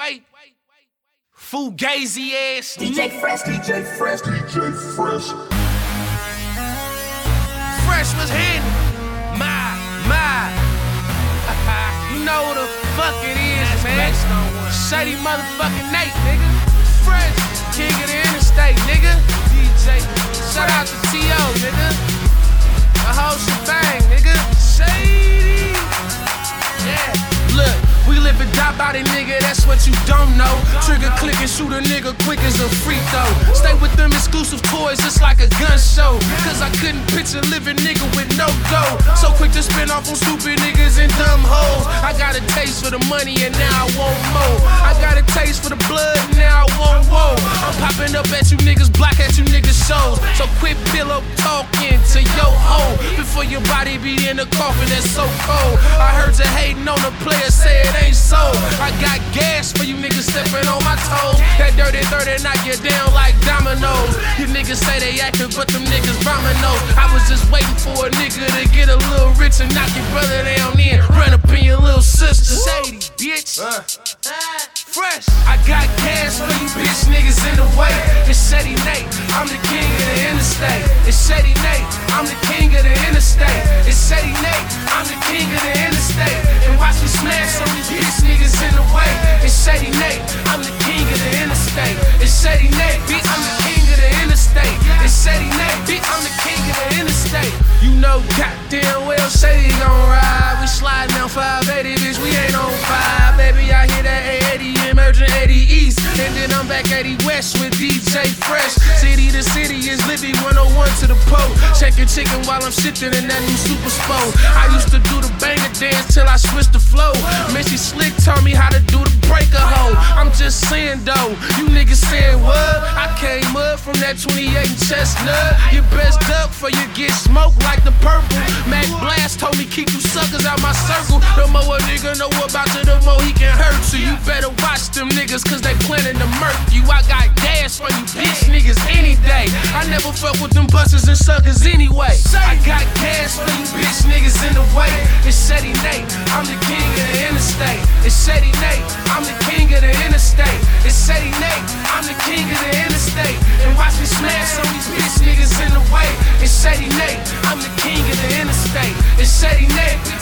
Fugazi ass. DJ Fresh. Fresh was hitting. My. You know who the fuck it is, man. Shady motherfucking Nate, nigga. Fresh, king of the interstate, nigga. DJ, shout out to T.O., nigga. The whole shebang, nigga. Shady. Yeah, look. We live and die by the nigga, that's what you don't know. Trigger click and shoot a nigga quick as a free throw. Stay with them exclusive toys, it's like a gun show. Cause I couldn't picture living nigga with no dough. So quick to spin off on stupid niggas and dumb hoes. I got a taste for the money and now I want more. I got a taste for the blood and now I want more. I'm popping up at you niggas, block at you niggas shows. So quit pillow talking to yo hoe before your body be in the coffin that's so cold. I heard you hating on the player, say it ain't so. I got gas for you niggas stepping on my toes. That dirty 30 knock you down like dominoes. You niggas say they active, but them niggas dominoes. I was just waiting for a nigga to get a little rich and knock your brother down in. Run up in your little sister. Shady, bitch. Fresh. I got gas for you bitch niggas in the way. It's Shady Nate, I'm the king of the interstate. It's Shady Nate, I'm the king of the interstate. It's Shady Nate, I'm the king of the interstate. And watch me smash on these bitch niggas in the way. It's Shady Nate, I'm the king of the interstate. It's Shady Nate, bitch, I'm the king of the interstate. It's Shady Nate, bitch, I'm the king of the interstate. You know goddamn well Shady gon' ride. We sliding down 580, bitch, we ain't on 5. Baby, I hear that 80 emerging 80 East. And then I'm back 80 West with DJ Fresh. City to city is Libby 101 to the pole. Checking chicken while I'm shitting in that new Super Sport. I used to do the banger dance till I switched the flow. Missy Slick taught me how to do the breaker hoe. I'm just saying though, you niggas saying what? I came up from that 28 and chestnut. You best duck for you get smoked like the purple. Mac Blast told me keep you suckers out my circle. The more a nigga know about you, the more he can hurt you. You better watch them niggas cause they planning to murk you. I got gas for you bitch niggas any day. I never fuck with them busters and suckers anyway. I got gas for you bitch niggas in the way. It's Shady Nate, I'm the king of the interstate. It's Shady Nate, I'm the king of the interstate. It's Shady Nate, I'm the king of the interstate. And watch me smash on these bitch niggas in the way. It's Shady Nate, I'm the king of the interstate. It's Shady Nate.